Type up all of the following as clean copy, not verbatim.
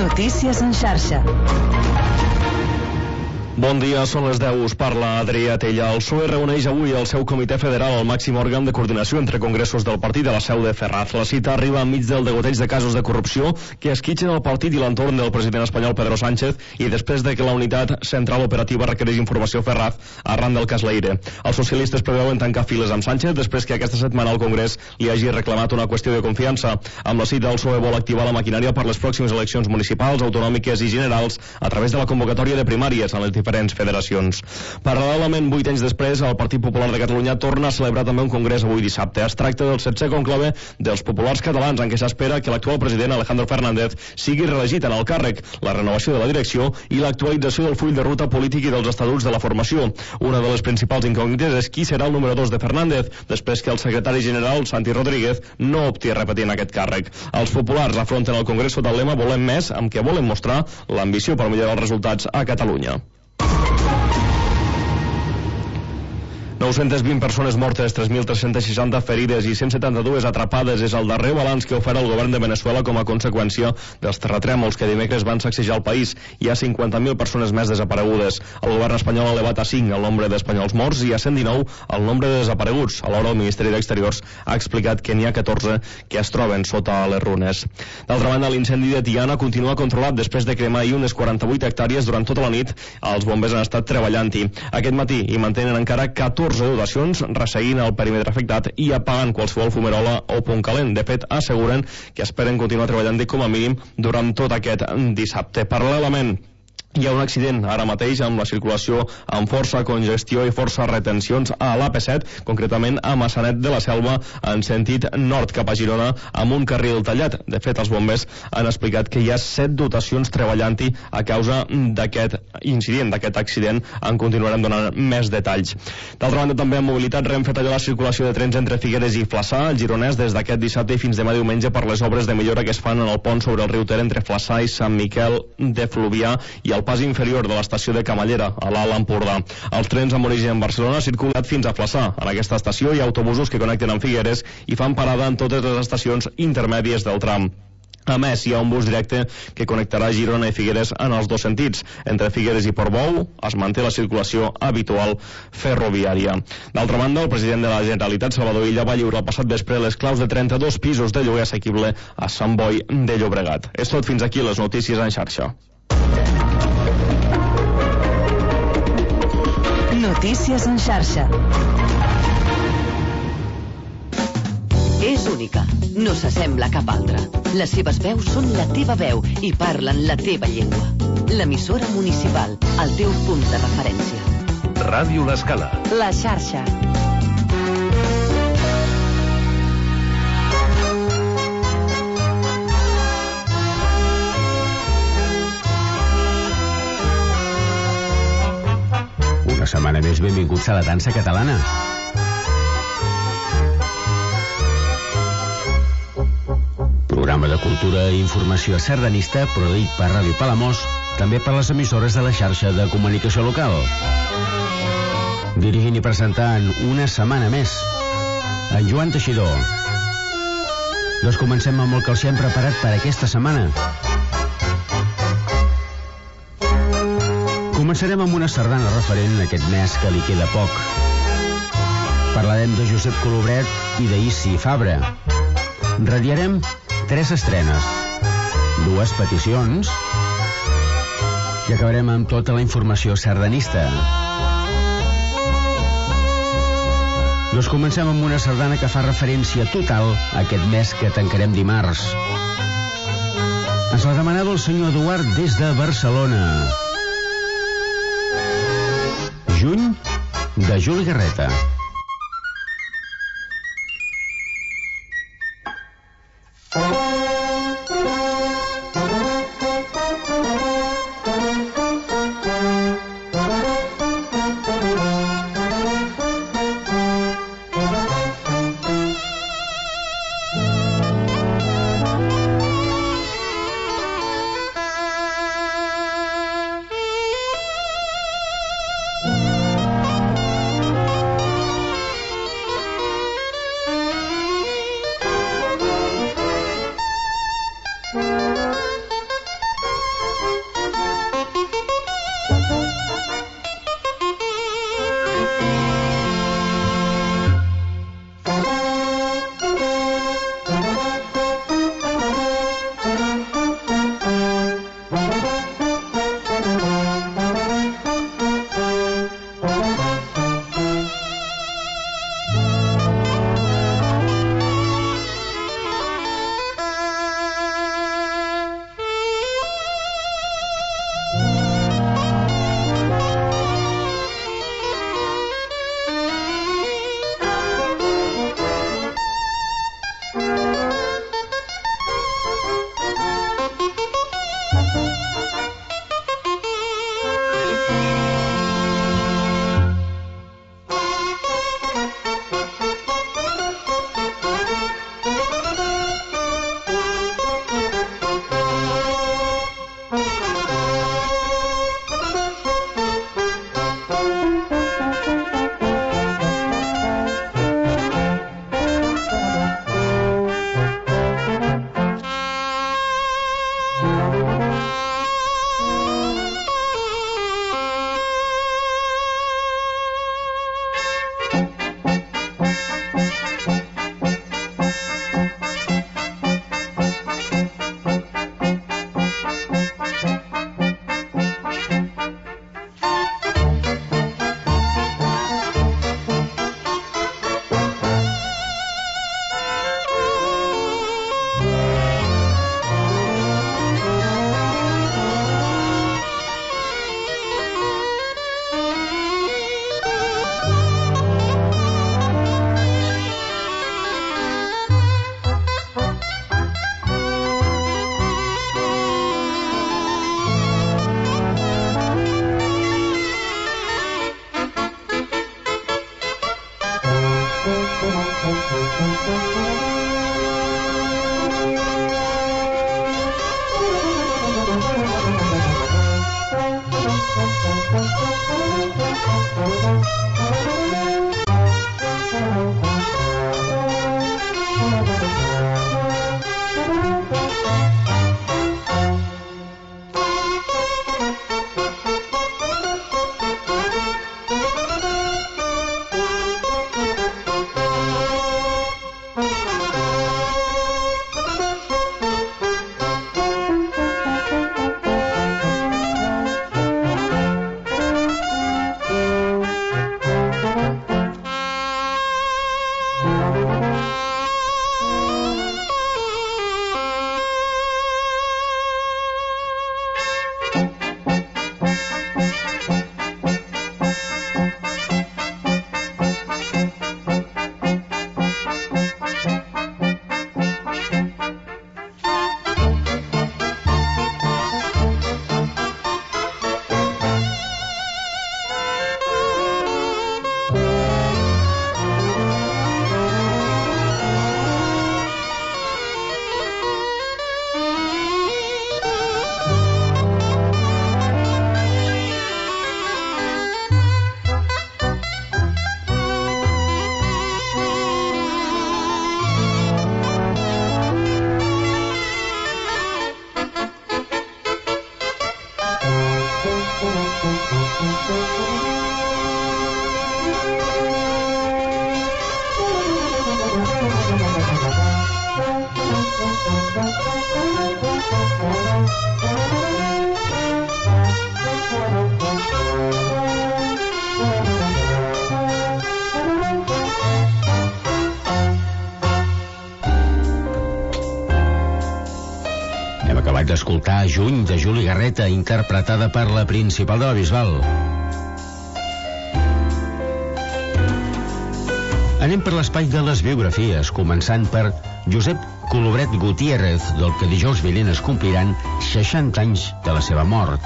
Notícies en xarxa. Bon dia, són les 10, us parla Adrià Tella. El PSOE reuneix avui el seu comitè federal, el màxim òrgan de coordinació entre congressos del partit a la seu de Ferraz. La cita arriba enmig del degoteig de casos de corrupció que esquitxen el partit i l'entorn del president espanyol Pedro Sánchez i després de que la unitat central operativa requereix informació Ferraz arran del cas Leire. Els socialistes preveuen tancar files amb Sánchez després que aquesta setmana el Congrés li hagi reclamat una qüestió de confiança. Amb la cita, el PSOE vol activar la maquinària per les pròximes eleccions municipals, autonòmiques i generals a través de la convocatòria de primàries en les diferents federacions. Paral·lelament, 8 anys després, el Partit Popular de Catalunya torna a celebrar també un congrés avui dissabte. Es tracta del 7è conclave dels populars catalans, en què s'espera que l'actual president Alejandro Fernández sigui reelegit en el càrrec, la renovació de la direcció i l'actualització del full de ruta polític i dels estatuts de la formació. Una de les principals incògnites és qui serà el número 2 de Fernández, després que el secretari general, Santi Rodríguez, no opti a repetir en aquest càrrec. Els populars afronten el congrés sota el lema Volem més, amb què volen mostrar l'ambició per millorar els resultats a Catalunya. 920 persones mortes, 3.360 ferides i 172 atrapades és el darrer balanç que ofereix el govern de Veneçuela com a conseqüència dels terratrèmols que dimecres van sacsejar el país. Hi ha 50.000 persones més desaparegudes. El govern espanyol ha elevat a 5 el nombre d'espanyols morts i a 119 el nombre de desapareguts. Alhora, el Ministeri d'Exteriors ha explicat que n'hi ha 14 que es troben sota les runes. D'altra banda, l'incendi de Tiana continua controlat després de cremar unes 48 hectàrees durant tota la nit. Els bombers han estat treballant-hi. Aquest matí hi mantenen encara 14 dotacions, resseguint el perímetre afectat i apagant qualsevol fumerola o punt calent. De fet, asseguren que esperen continuar treballant-hi com a mínim durant tot aquest dissabte. Paral·lelament, hi ha un accident ara mateix amb la circulació amb força congestió i força retencions a l'AP7, concretament a Massanet de la Selva en sentit nord cap a Girona amb un carril tallat. De fet, els bombers han explicat que hi ha 7 dotacions treballant-hi a causa d'aquest incident, d'aquest accident. En continuarem donant més detalls. D'altra banda, també en mobilitat, Renfe talla la circulació de trens entre Figueres i Flaçà, al Gironès, des d'aquest dissabte i fins demà diumenge per les obres de millora que es fan en el pont sobre el riu Ter entre Flaçà i Sant Miquel de Fluvià i el pas inferior de l'estació de Camallera, a l'Alt Empordà. Els trens amb origen en Barcelona circulen fins a Flaçà. En aquesta estació hi ha autobusos que connecten amb Figueres i fan parada en totes les estacions intermèdies del tram. A més, hi ha un bus directe que connectarà Girona i Figueres en els dos sentits. Entre Figueres i Portbou es manté la circulació habitual ferroviària. D'altra banda, el president de la Generalitat, Salvador Illa, va lliurar el passat vespre les claus de 32 pisos de lloguer assequible a Sant Boi de Llobregat. És tot, fins aquí les notícies en xarxa. Notícies en xarxa. És única, no s'assembla a cap altra. Les seves veus són la teva veu i parlen la teva llengua. L'emissora municipal, el teu punt de referència. Ràdio L'Escala. La xarxa. Una setmana més, benvinguts a la dansa catalana. Programa de cultura i informació sardanista produït per Ràdio Palamós, també per les emissores de la xarxa de comunicació local. Dirigint i presentant una setmana més en Joan Teixidor. Doncs comencem amb el que els hem preparat per aquesta setmana. Començarem amb una sardana referent a aquest mes que li queda poc. Parlarem de Josep Colobret i d'Issi Fabra. Radiarem 3 estrenes, 2 peticions i acabarem amb tota la informació sardanista. Doncs comencem amb una sardana que fa referència total a aquest mes que tancarem dimarts. Ens la demanava el senyor Eduard des de Barcelona. Juny, de Juli Garreta. D'escoltar Juny de Juli Garreta, interpretada per la Principal de la Bisbal. Anem per l'espai de les biografies, començant per Josep Colobret Gutiérrez, del que dijous vinent es compliran 60 anys de la seva mort.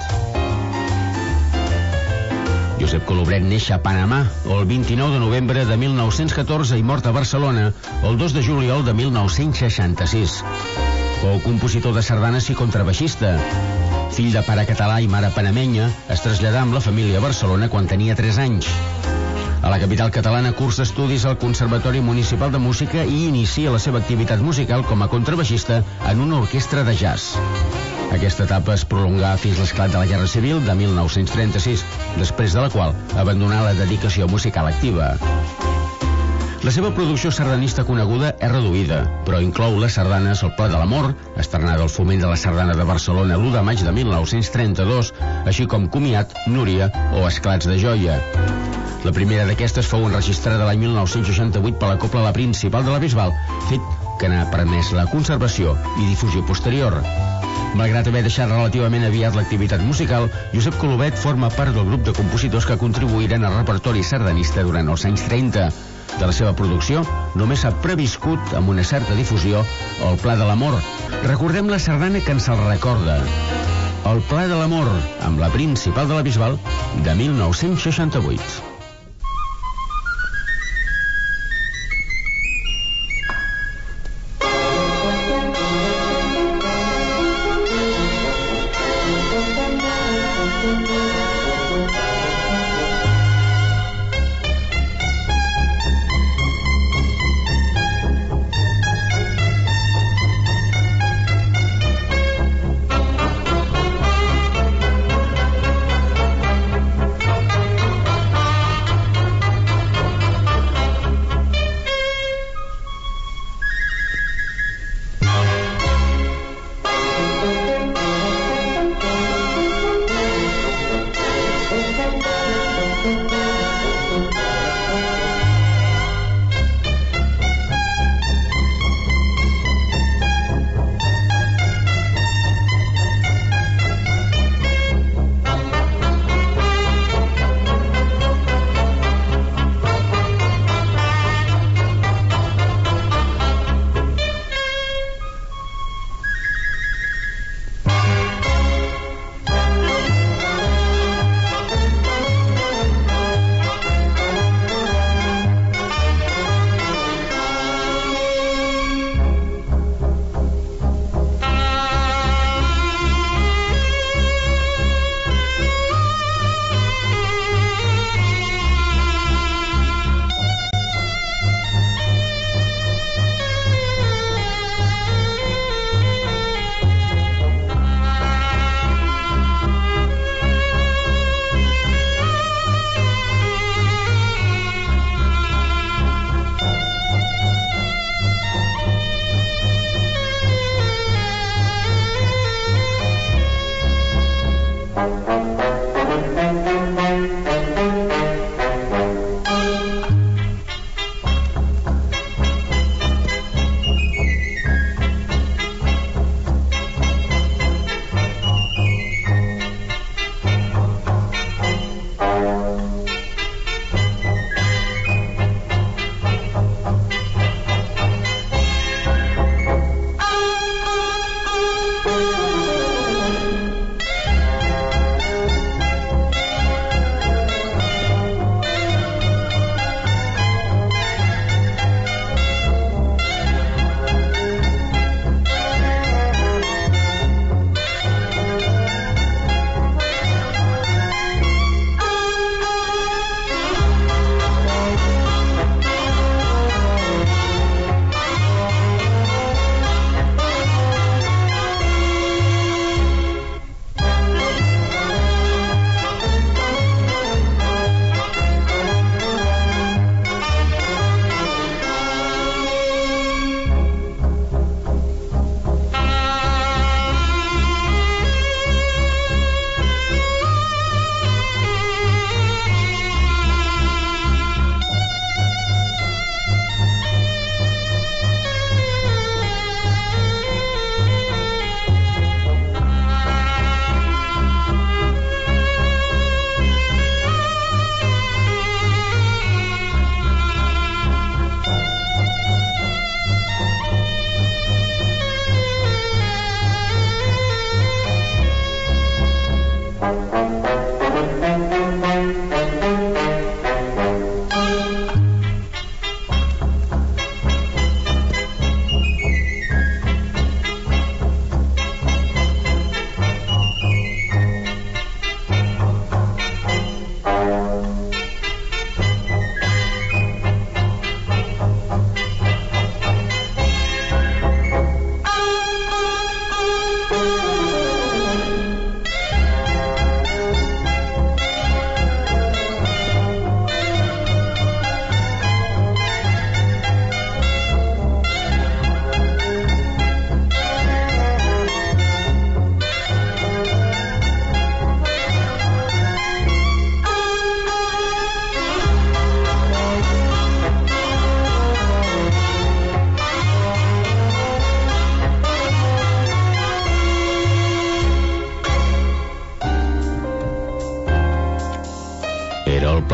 Josep Colobret neix a Panamà el 29 de novembre de 1914 i mort a Barcelona el 2 de juliol de 1966. Fou compositor de sardanes i contrabaixista. Fill de pare català i mare panamenya, es traslladà amb la família a Barcelona quan tenia 3 anys. A la capital catalana cursa estudis al Conservatori Municipal de Música i inicia la seva activitat musical com a contrabaixista en una orquestra de jazz. Aquesta etapa es prolongà fins l'esclat de la Guerra Civil de 1936, després de la qual abandonà la dedicació musical activa. La seva producció sardanista coneguda és reduïda, però inclou les sardanes El Pla de l'Amor, estrenada al Foment de la Sardana de Barcelona l'1 de maig de 1932, així com Comiat, Núria o Esclats de Joia. La primera d'aquestes fou enregistrada l'any 1968 per la Cobla La Principal de la Bisbal, fet que n'ha permès la conservació i difusió posterior. Malgrat haver deixat relativament aviat l'activitat musical, Josep Colobret forma part del grup de compositors que contribuïren al repertori sardanista durant els anys 30. De la seva producció només s'ha previscut amb una certa difusió El Pla de l'Amor. Recordem la sardana que ens el recorda. El Pla de l'Amor, amb la Principal de la Bisbal, de 1968.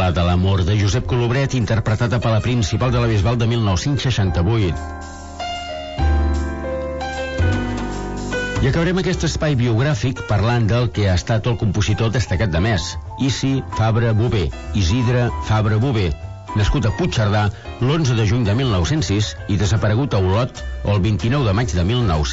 de l'amor de Josep Colobret, interpretada per la Principal de la Bisbal de 1968. I acabarem aquest espai biogràfic parlant del que ha estat el compositor destacat de més, Isi Fabra Bové, Isidre Fabra Bové, nascut a Puigcerdà l'11 de juny de 1906 i desaparegut a Olot el 29 de maig de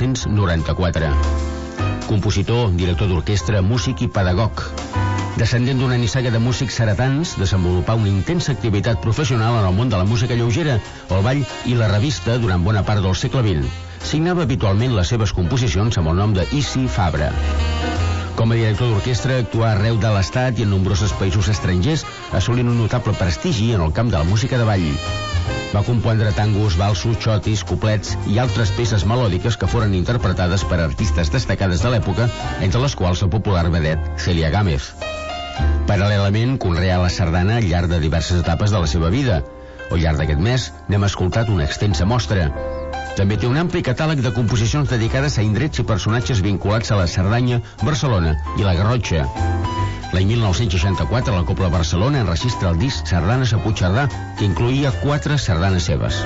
1994. Compositor, director d'orquestra, músic i pedagog. Descendent d'una nissaga de músics ceretans, desenvolupà una intensa activitat professional en el món de la música lleugera, el ball i la revista durant bona part del segle XX. Signava habitualment les seves composicions amb el nom de Isi Fabra. Com a director d'orquestra actuà arreu de l'Estat i en nombrosos països estrangers, assolint un notable prestigi en el camp de la música de ball. Va compondre tangos, valsos, xotis, coplets i altres peces melòdiques que foren interpretades per artistes destacades de l'època, entre les quals el popular vedet Celia Gámez. Paral·lelament, conreà la sardana al llarg de diverses etapes de la seva vida. Al llarg d'aquest mes n'hem escoltat una extensa mostra. També té un ampli catàleg de composicions dedicades a indrets i personatges vinculats a la Cerdanya, Barcelona i la Garrotxa. L'any 1964, la Cobla Barcelona enregistra el disc Sardanes a Puigcerdà, que incloïa 4 sardanes seves.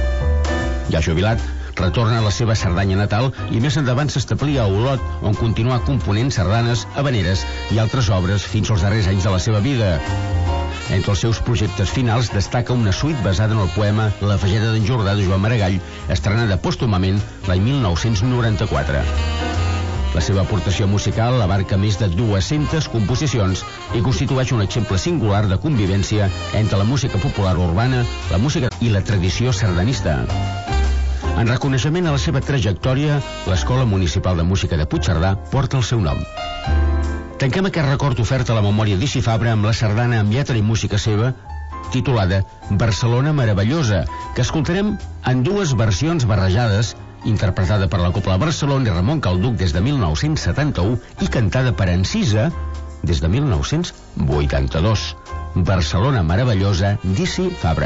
Ja jubilat, retorna a la seva Cerdanya natal i més endavant s'establia a Olot, on continuà component sardanes, habaneres i altres obres fins als darrers anys de la seva vida. Entre els seus projectes finals destaca una suite basada en el poema La Fageda d'en Jordà de Joan Maragall, estrenada pòstumament l'any 1994. La seva aportació musical abarca més de 200 composicions i constitueix un exemple singular de convivència entre la música popular urbana, la música i la tradició sardanista. En reconeixement a la seva trajectòria, l'Escola Municipal de Música de Puigcerdà porta el seu nom. Tanquem aquest record ofert a la memòria d'Isi Fabra amb la sardana amb lletra i música seva, titulada Barcelona Meravellosa, que escoltarem en 2 versions barrejades, interpretada per la Cobla Barcelona i Ramon Calduc des de 1971 i cantada per Encisa des de 1982. Barcelona Meravellosa, d'Isi Fabra.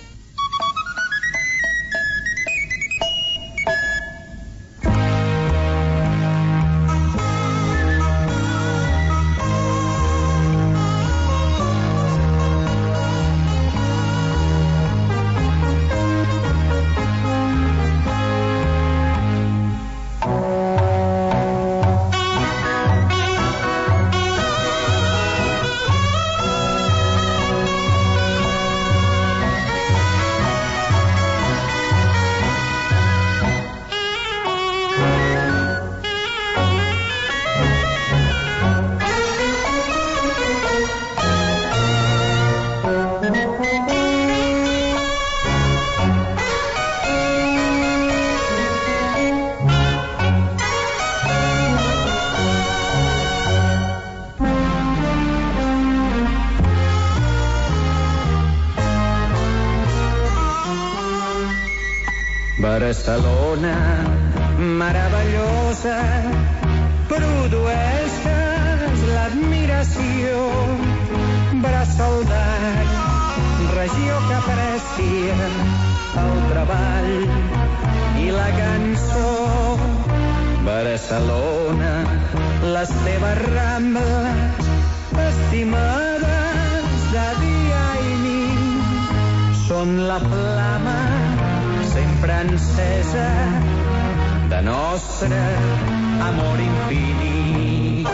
Barcelona, meravellosa, produeixes l'admiració. Braçal d'art, regió que aprecia el treball i la cançó. Barcelona, les teves rambles, estimades de dia i nit, són la flama sempre encesa de nostre amor infinit.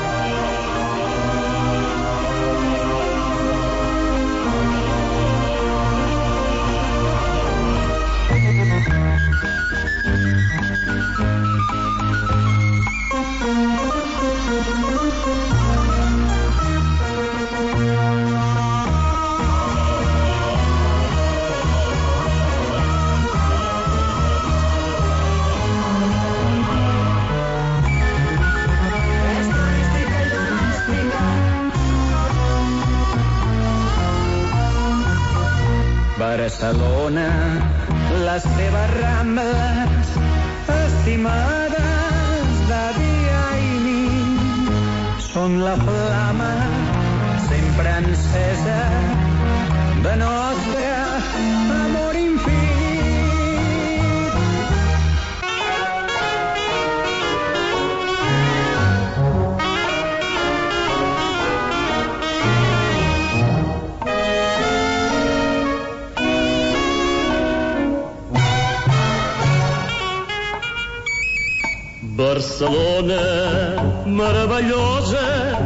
Barcelona, les teves rambles, estimades de dia i nit, són la flama sempre encesa de nostre amor infinit. Barcelona meravellosa,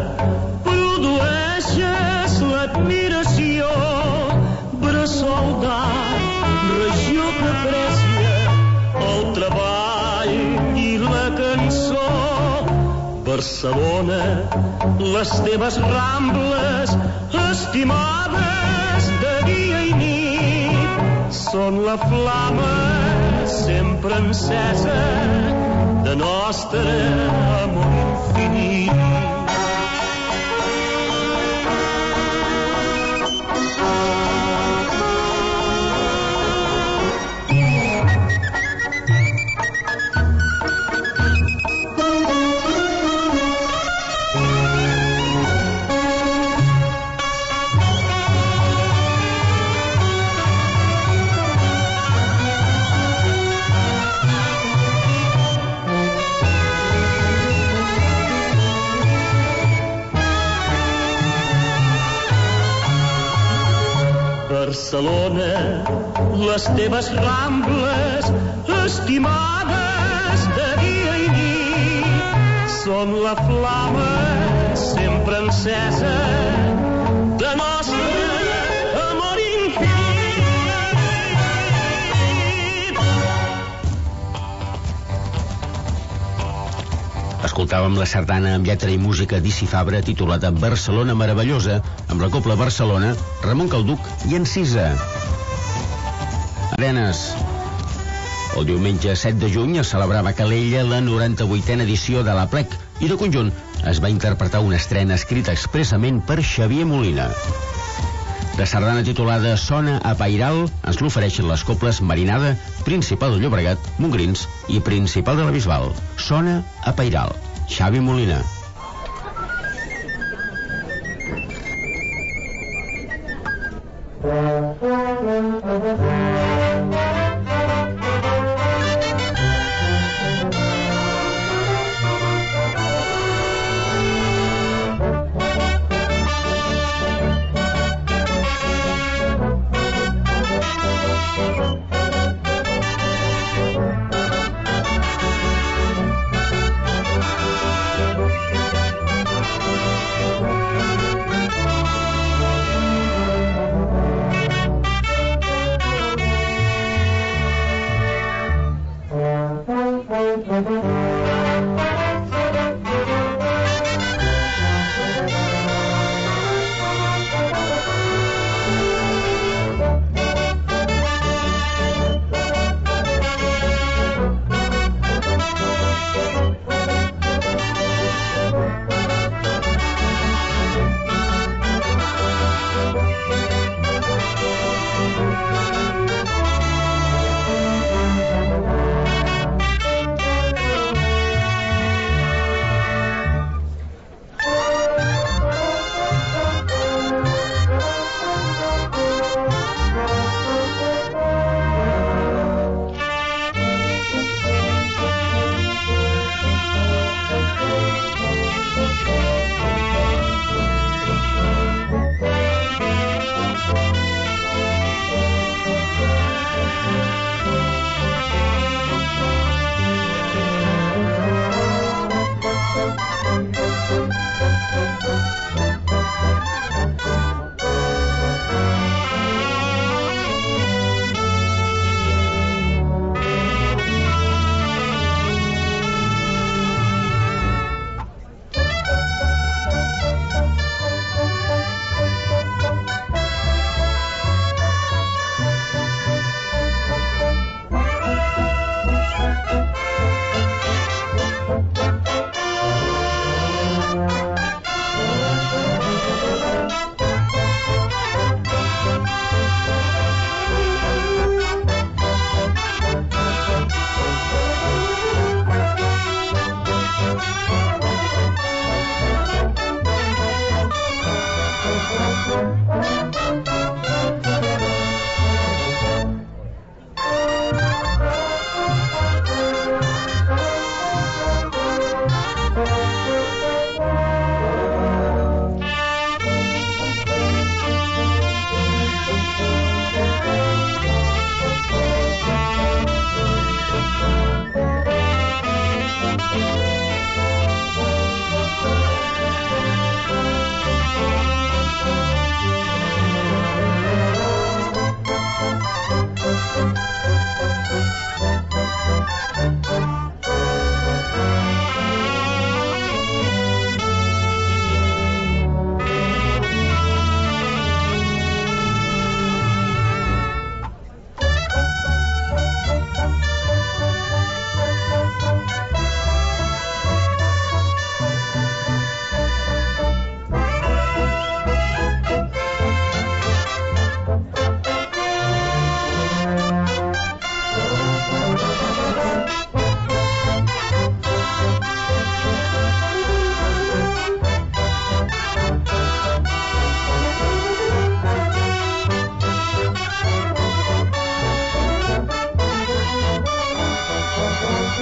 produeixes l'admiració, bressol d'art, regió que aprecia el treball i la cançó. Barcelona, les teves rambles, estimades de dia i nit, són la flama sempre encesa de nostre amor infinit. Barcelona, les teves rambles, estimades de dia i nit, són la flama sempre encesa de nostre amor infinit. Escoltàvem la sardana amb lletra i música d'Ici Fabra titulada Barcelona meravellosa, amb la Cobla Barcelona, Ramon Calduc i Encisa. Arenes. El diumenge 7 de juny es celebrava a Calella la 98a edició de l'Aplec i de conjunt es va interpretar una estrena escrita expressament per Xavier Molina. La sardana titulada Sona a Pairal ens l'ofereixen les cobles Marinada, Principal de Llobregat, Montgrins i Principal de la Bisbal. Sona a Pairal. Xavi Molina.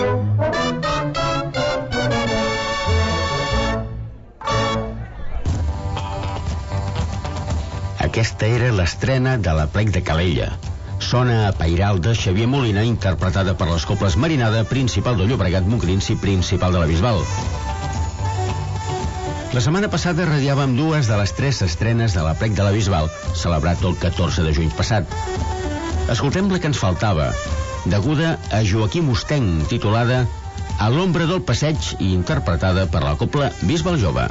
Aquesta era l'estrena de l'Aplec de Calella. Sona a Pairal de Xavier Molina, interpretada per les Cobles Marinada, Principal de Llobregat, Montgrins i Principal de la Bisbal. La setmana passada radiàvem dues de les 3 estrenes de l'Aplec de la Bisbal, celebrat el 14 de juny passat. Escoltem la que ens faltava, deguda a Joaquim Ostenc, titulada A l'ombra del passeig i interpretada per la Cobla Bisbal Jove.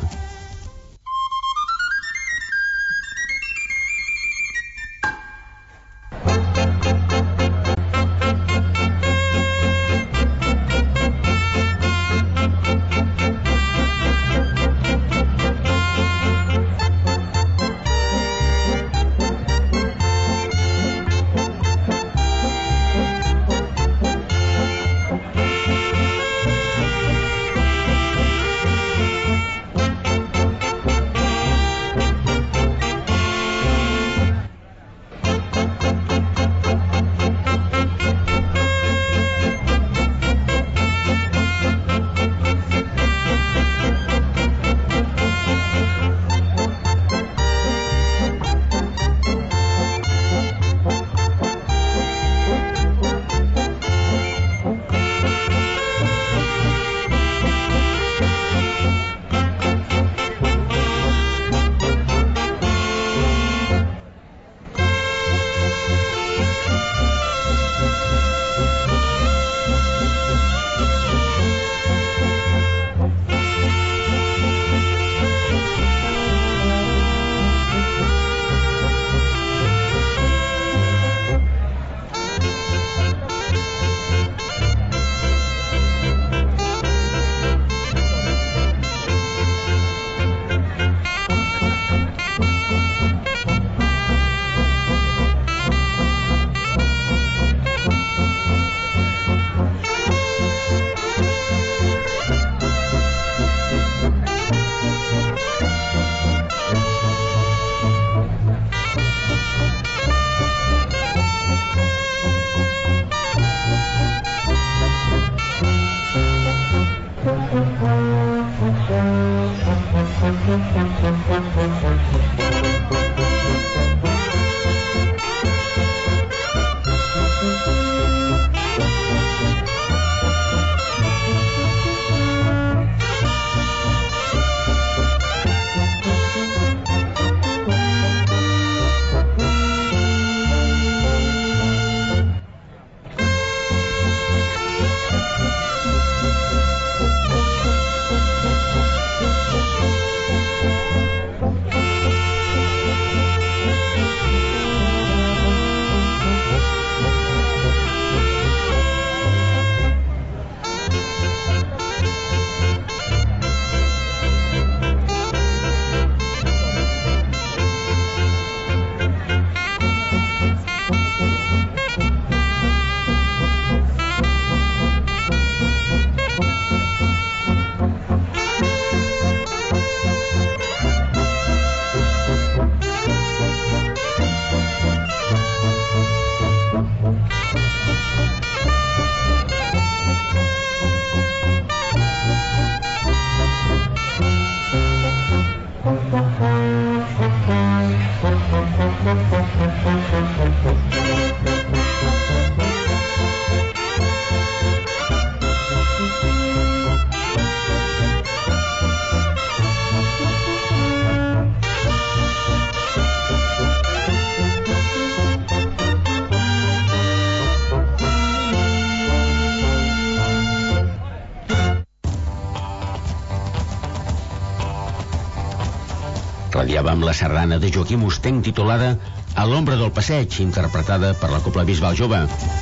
Radiàvem la sardana de Joaquim Ostenc titulada A l'ombra del passeig, interpretada per la Cobla Bisbal Jove.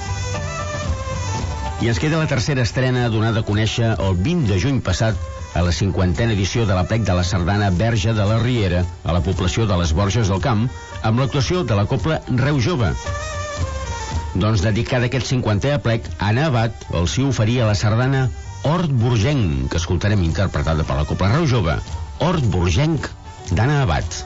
I ens queda la tercera estrena donada a conèixer el 20 de juny passat a la 50a edició de l'Aplec de la Sardana Verge de la Riera a la població de les Borges del Camp amb l'actuació de la Cobla Reu Jove. Doncs dedicada a aquest 50è aplec, Anna Abad els hi oferia la sardana Hort Burgenc, que escoltarem interpretada per la Cobla Reu Jove. Hort Burgenc d'Anna Abad.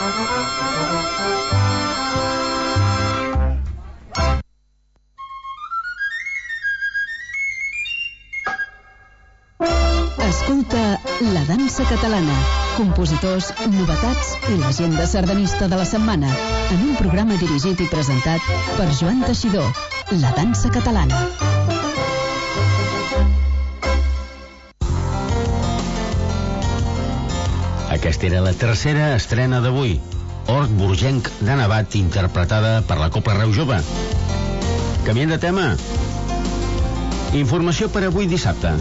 Escolta La dansa catalana. Compositors, novetats i l'agenda sardanista de la setmana. En un programa dirigit i presentat per Joan Teixidor. La dansa catalana. Aquesta era la tercera estrena d'avui. Hort Burgenc de Navat, interpretada per la Cobla Reu Jove. Canviem de tema. Informació per avui dissabte.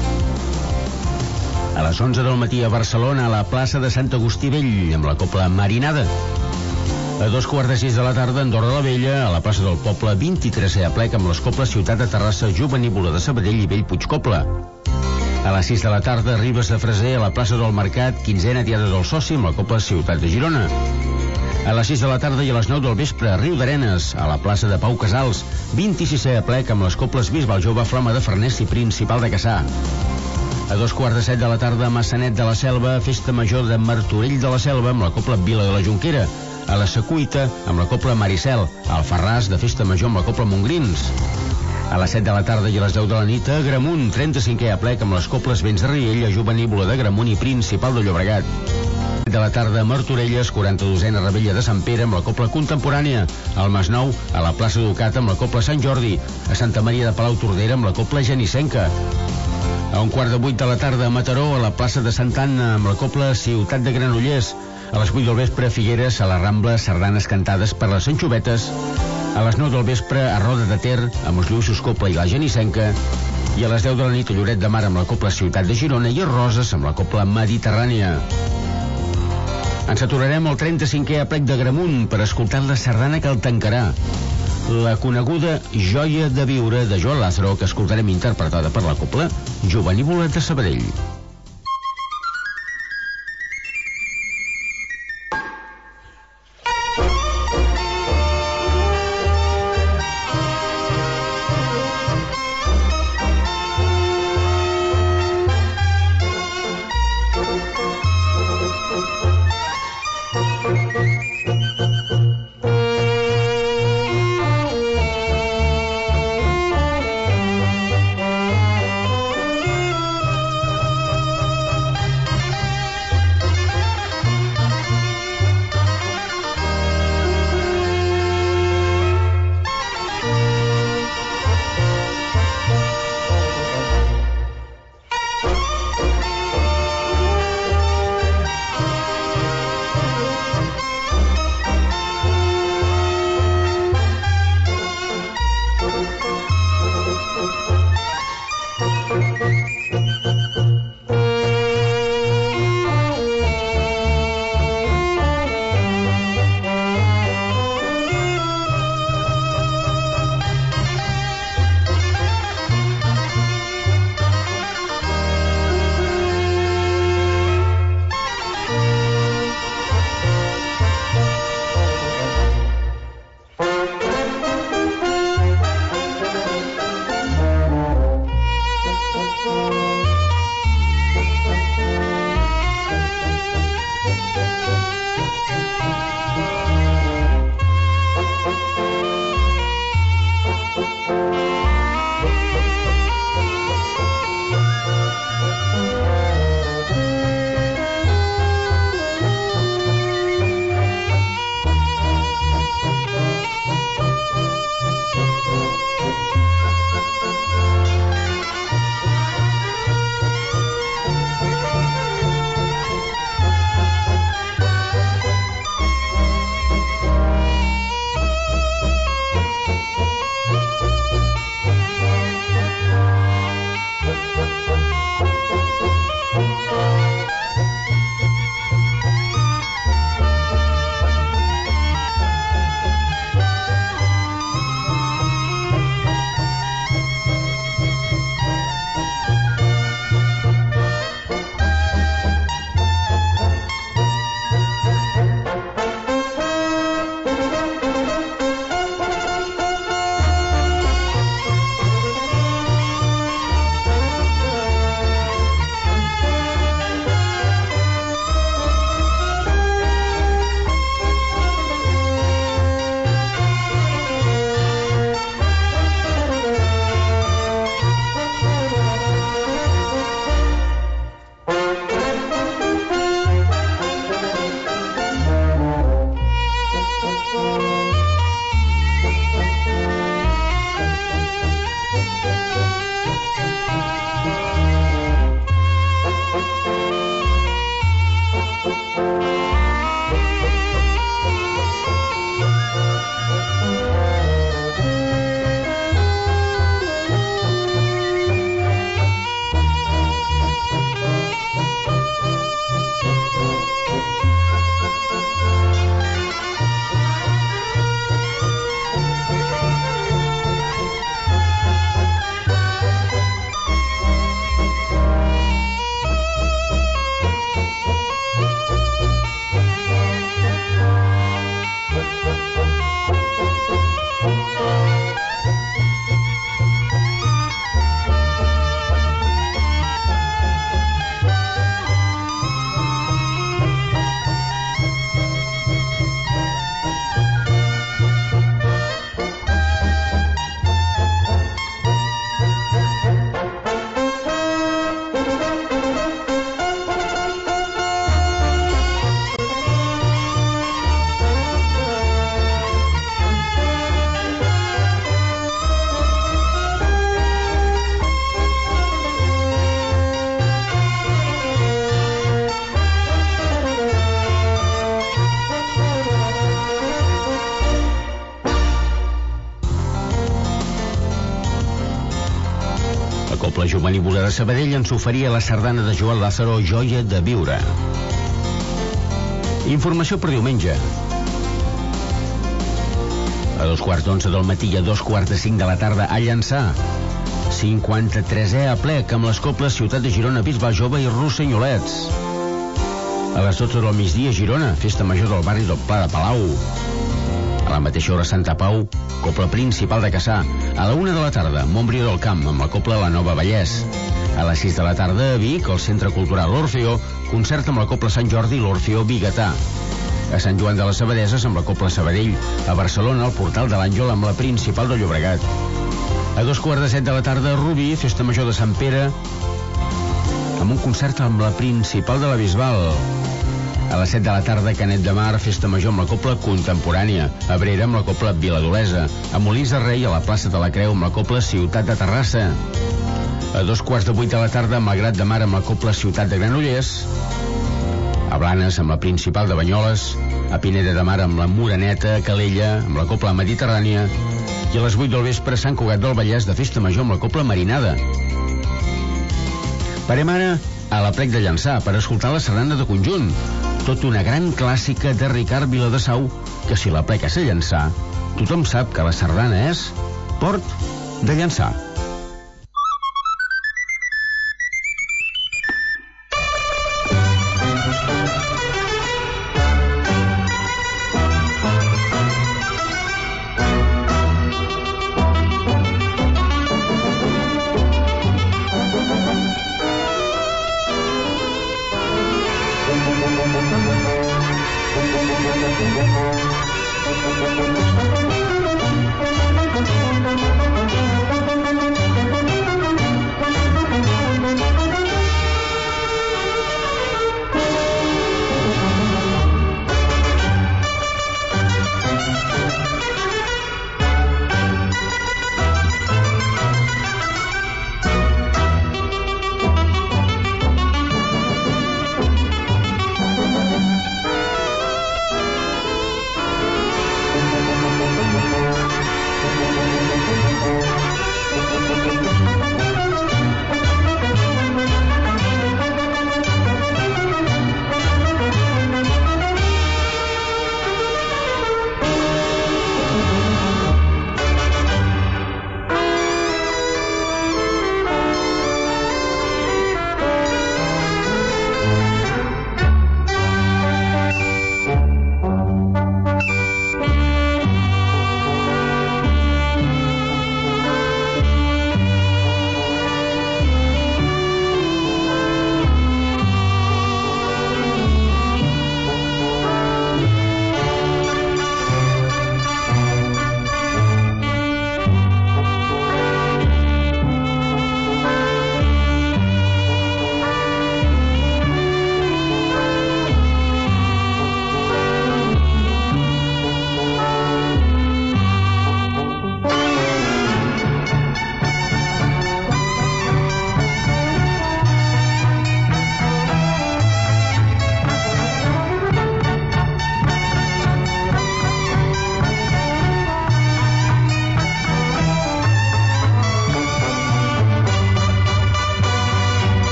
A les 11 del matí a Barcelona, a la plaça de Sant Agustí Vell, amb la Cobla Marinada. A 5:15 de la tarda, a Andorra la Vella, a la plaça del Poble, 23è aplec amb les Cobles Ciutat de Terrassa, Jovenívola de Sabadell i Bellpuig Cobla. A les 6 de la tarda, a Ribes de Freser, a la plaça del Mercat, 15a Diada del Soci amb la Cobla Ciutat de Girona. A les 6 de la tarda i a les 9 del vespre, a Riu d'Arenes, a la plaça de Pau Casals, 26è aplec amb les Cobles Bisbal Jove, Flama de Farners i Principal de Cassà. A 2:15 de la tarda, a Massanet de la Selva, festa major de Martorell de la Selva amb la Cobla Vila de la Jonquera. A la Secuita, amb la Cobla Maricel. A Alfarràs, de festa major amb la Cobla Montgrins. A les 7 de la tarda i a les 10 de la nit, a Agramunt, 35è aplec amb les Cobles Vents de Riella, Jovenívola d'Agramunt i Principal de Llobregat. De la tarda a Martorelles, 42a Rebella de Sant Pere amb la Cobla Contemporània. Al Masnou, a la plaça Ducat amb la Cobla Sant Jordi. A Santa Maria de Palau Tordera amb la Cobla Genissenca. A 7:15 de la tarda a Mataró, a la plaça de Santa Anna amb la Cobla Ciutat de Granollers. A les 8 del vespre a Figueres, a la Rambla, sardanes cantades per les Anxovetes. A les 9 del vespre a Roda de Ter amb els Lluïssos Cobla i la Genissenca. I a les 10 de la nit a Lloret de Mar amb la Cobla Ciutat de Girona i a Roses amb la Cobla Mediterrània. Ens aturarem al 35è aplec d'Agramunt per escoltar la sardana que el tancarà. La coneguda Joia de viure de Joan Lázaro, que escoltarem interpretada per la Cobla Jovenívola de Sabadell. Cobla Jovenívola de Sabadell ens oferia la sardana de Joan Lázaro, Joia de viure. Informació per diumenge. A 2:15 del matí i a 2:45 de la tarda a Llançà. 53è aplec amb les coples Ciutat de Girona, Bisbal Jove i Rossenyolets. A les 12 del migdia a Girona, festa major del barri del Pla de Palau. A la mateixa hora Santa Pau, copla principal de Cassà. A la 1 de la tarda, Montbrió del Camp, amb la copla La Nova Vallès. A les 6 de la tarda a Vic, al Centre Cultural L'Orfeó, concert amb la copla Sant Jordi i l'Orfeó Bigatà. A Sant Joan de les Abadeses amb la copla Sabadell. A Barcelona, al Portal de l'Àngel amb la principal de Llobregat. A 2:15 de la tarda a Rubí, festa major de Sant Pere, amb un concert amb la principal de la Bisbal. A les 7 de la tarda a Canet de Mar, festa major amb la copla Contemporània. A Brera amb la copla Viladolesa. A Molins de Rei, a la plaça de la Creu amb la copla Ciutat de Terrassa. A 2:15 de la tarda a Malgrat de Mar amb la copla Ciutat de Granollers. A Blanes amb la principal de Banyoles. A Pineda de Mar amb la Moreneta. A Calella amb la copla Mediterrània. I a les 8 del vespre a Sant Cugat del Vallès de festa major amb la copla Marinada. Parem ara a l'Aplec de Llançà per escoltar la sardana de conjunt. Tot una gran clàssica de Ricard Viladesau, que si l'Aplec és a Llançà, tothom sap que la sardana és Port de Llançà.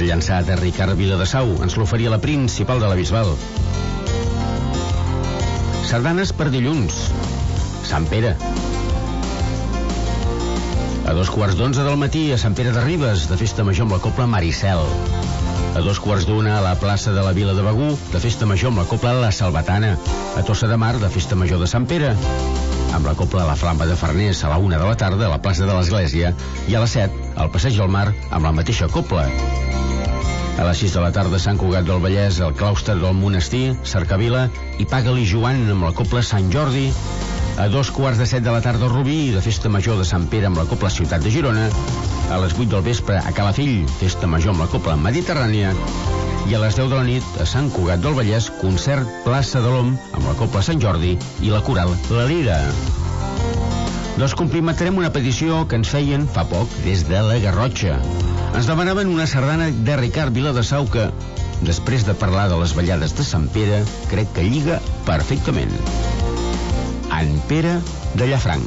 llançat de Ricard Viladesau ens l'oferia la Principal de la Bisbal. Sardanes per dilluns. Sant Pere. A 2:15 del matí a Sant Pere de Ribes, de festa major amb la cobla Maricel. A 2:15 a la plaça de la Vila de Begur, de festa major amb la cobla La Salvatana. A Tossa de Mar, de festa major de Sant Pere, amb la cobla La Flama de Farners a la 1 de la tarda a la plaça de l'Església, i a les 7 al Passeig del Mar amb la mateixa cobla. A les 6 de la tarda a Sant Cugat del Vallès, al claustre del monestir, Cercavila, i Paga-li Joan amb la cobla Sant Jordi. A 2:15 de la tarda a Rubí, de festa major de Sant Pere amb la cobla Ciutat de Girona. A les 8 del vespre a Calafell, festa major amb la cobla Mediterrània. I a les 10 de la nit a Sant Cugat del Vallès, concert Plaça de l'Om amb la cobla Sant Jordi i la coral La Lira. Doncs complimentarem una petició que ens feien fa poc des de la Garrotxa. Ens demanaven una sardana de Ricard Viladesau que, després de parlar de les ballades de Sant Pere, crec que lliga perfectament. En Pere de Llafranc.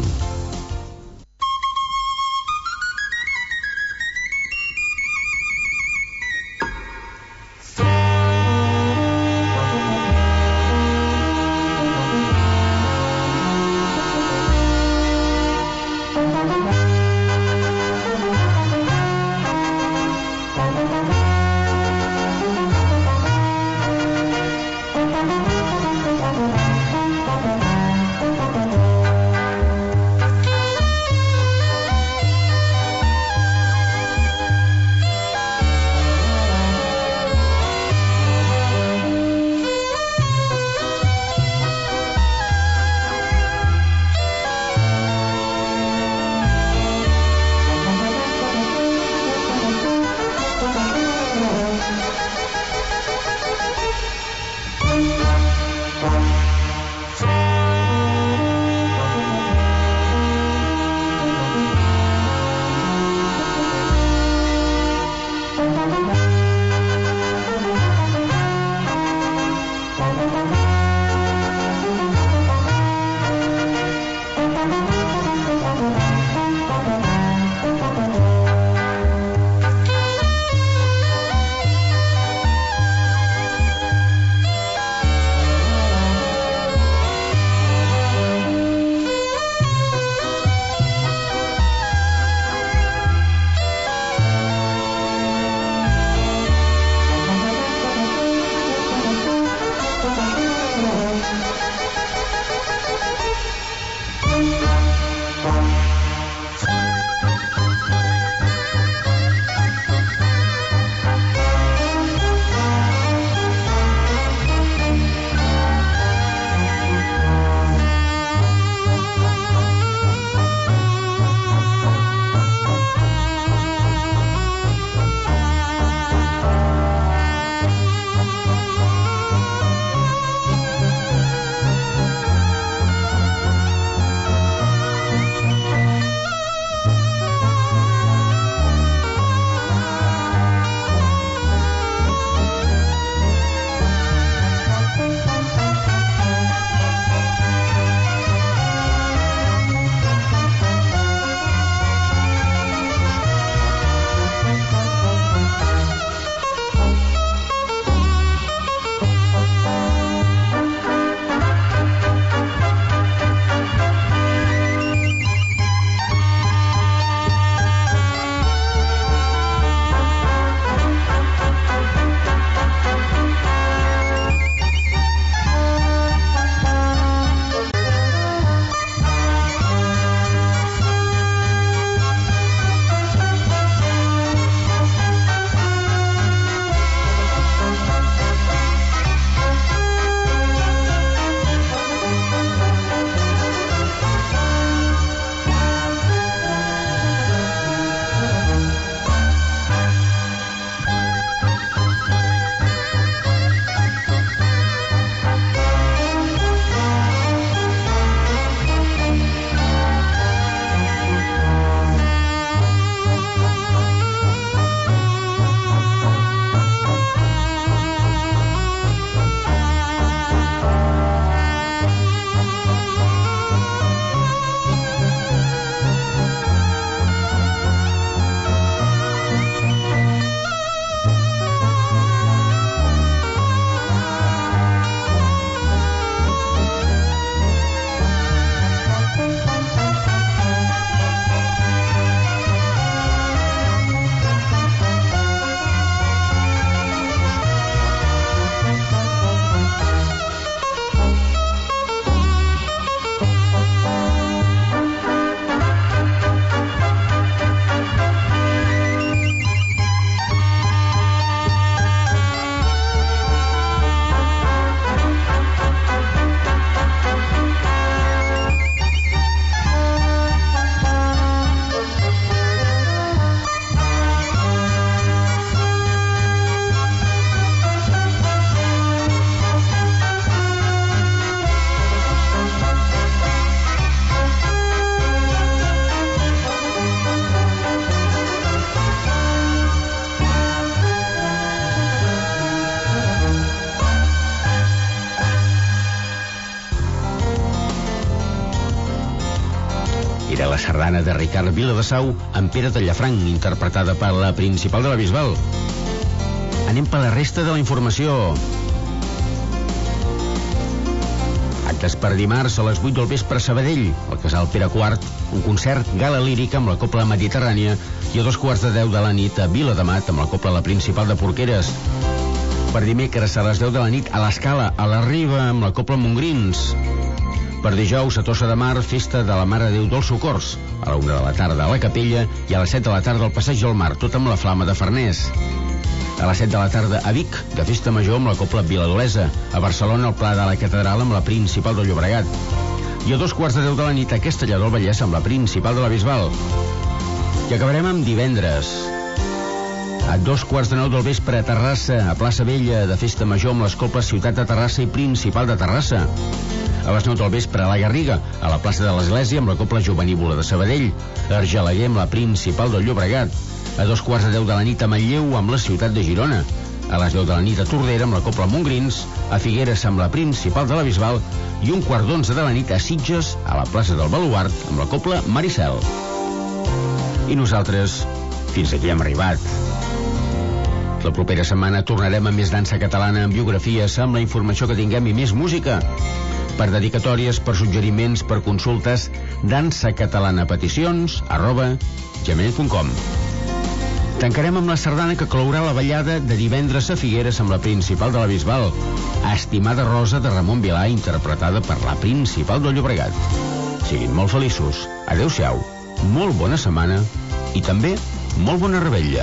Sentiré la sardana de Ricard Viladesau amb Pere Tallafranc, interpretada per la Principal de la Bisbal. Anem per la resta de la informació. Actes per dimarts a les 8 del vespre a Sabadell, al Casal Pere IV, un concert gala lírica amb la Cobla Mediterrània, i a 2:15 de la nit a Viladamat amb la Cobla La Principal de Porqueres. Per dimecres a les 10 de la nit a l'Escala, a la Riba, amb la Cobla Montgrins. Per dijous a Tossa de Mar, festa de la Mare de Déu dels Socors, a la 1 de la tarda a la Capella i a les 7 de la tarda al Passeig del Mar, tot amb la Flama de Farners. A les 7 de la tarda a Vic, de festa major amb la Cobla Viladolesa. A Barcelona, al Pla de la Catedral amb la Principal del Llobregat. I a 2:10 de la nit a Castellar del Vallès amb la Principal de la Bisbal. I acabarem amb divendres. A 2:15 del vespre a Terrassa, a Plaça Vella, de festa major amb les Cobles Ciutat de Terrassa i Principal de Terrassa. A les 9 del vespre a la Garriga, a la plaça de l'Església amb la Cobla Jovenívola de Sabadell. A Argelaguer amb la Principal del Llobregat. A 2:10 de la nit a Manlleu amb la Ciutat de Girona. A les 10 de la nit a Tordera amb la Cobla Montgrins. A Figueres amb la Principal de la Bisbal. I 1:15 de la nit a Sitges, a la plaça del Baluart amb la Cobla Maricel. I nosaltres, fins aquí hem arribat. La propera setmana tornarem amb més dansa catalana, amb biografies, amb la informació que tinguem i més música. Per dedicatòries, per suggeriments, per consultes, dansacatalanapeticions@gmail.com. Tancarem amb la sardana que clourà la ballada de divendres a Figueres amb la Principal de la Bisbal. Estimada Rosa, de Ramon Vilà, interpretada per la Principal del Llobregat. Siguin molt feliços. Adéu-siau. Molt bona setmana i també molt bona revetlla.